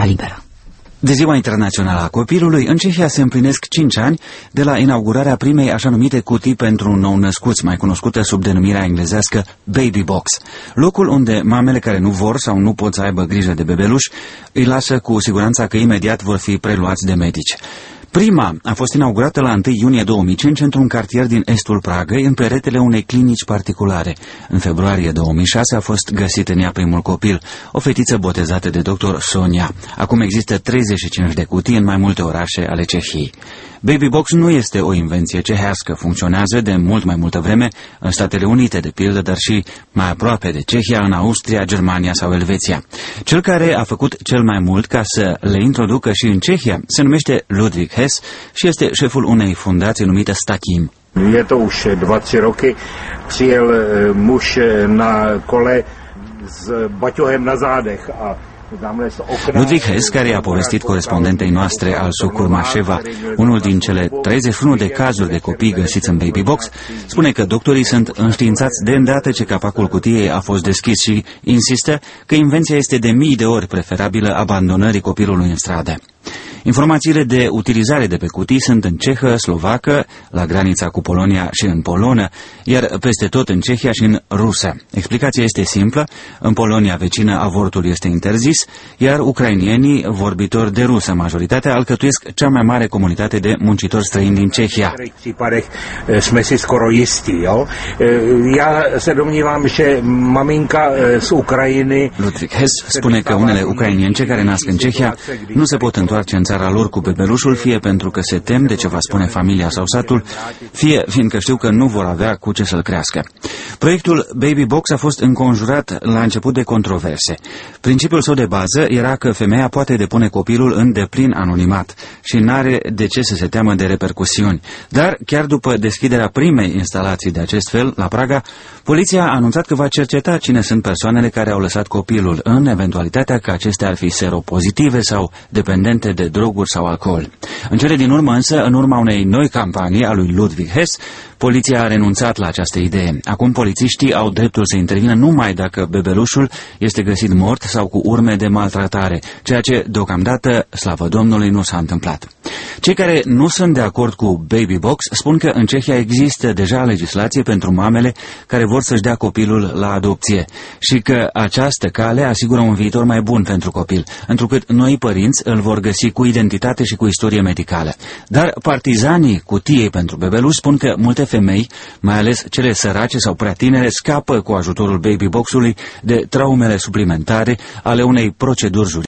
Europa Liberă. De Ziua Internațională a Copilului, în Cehia se împlinesc 5 ani de la inaugurarea primei așa numite cutii pentru nou-născuți, mai cunoscută sub denumirea englezească Baby Box. Locul unde mamele care nu vor sau nu pot să aibă grijă de bebeluși îi lasă cu siguranța că imediat vor fi preluați de medici. Prima a fost inaugurată la 1 iunie 2005 într-un cartier din estul Pragăi, în peretele unei clinici particulare. În februarie 2006 a fost găsit în ea primul copil, o fetiță botezată de doctor Sonia. Acum există 35 de cutii în mai multe orașe ale Cehiei. Baby Box nu este o invenție cehească, funcționează de mult mai multă vreme în Statele Unite, de pildă, dar și mai aproape de Cehia, în Austria, Germania sau Elveția. Cel care a făcut cel mai mult ca să le introducă și în Cehia se numește Ludwig Hess și este șeful unei fundații numită Statim. Je to už 2-3 roky, přijel muž na kole s baťohem na zádech a Ludwig Hess, care a povestit corespondentei noastre al Sucurmașeva unul din cele 31 de cazuri de copii găsiți în Baby Box, spune că doctorii sunt înștiințați de îndată ce capacul cutiei a fost deschis și insistă că invenția este de mii de ori preferabilă abandonării copilului în stradă. Informațiile de utilizare de pe cutii sunt în cehă, slovacă, la granița cu Polonia și în polonă, iar peste tot în Cehia și în rusă. Explicația este simplă: în Polonia vecină avortul este interzis, iar ucrainienii vorbitori de rusă, majoritatea, alcătuiesc cea mai mare comunitate de muncitori străini din Cehia. Jsme si skoro jistí, jo? Já se domnívám, že maminka z Ucrainy. Ludwig Hess spune că unele ucrainience care nasc în Cehia nu se pot întoarce în țara lor cu bebelușul, fie pentru că se tem de ce va spune familia sau satul, fie fiindcă știu că nu vor avea cu ce să-l crească. Proiectul Baby Box a fost înconjurat la început de controverse. Principiul său de bază era că femeia poate depune copilul în deplin anonimat și n-are de ce să se teamă de repercusiuni. Dar, chiar după deschiderea primei instalații de acest fel, la Praga, poliția a anunțat că va cerceta cine sunt persoanele care au lăsat copilul, în eventualitatea că acestea ar fi seropozitive sau dependente de droguri sau alcool. În cele din urmă însă, în urma unei noi campanii a lui Ludwig Hess, poliția a renunțat la această idee. Acum polițiștii au dreptul să intervină numai dacă bebelușul este găsit mort sau cu urme de maltratare, ceea ce deocamdată, slavă Domnului, nu s-a întâmplat. Cei care nu sunt de acord cu Baby Box spun că în Cehia există deja legislație pentru mamele care vor să-și dea copilul la adopție și că această cale asigură un viitor mai bun pentru copil, întrucât noi părinți îl vor găsi cu identitate și cu istorie medicală. Dar partizanii cutiei pentru bebeluși spun că multe femei, mai ales cele sărace sau prea tinere, scapă cu ajutorul Baby Box-ului de traumele suplimentare ale unei proceduri juridice.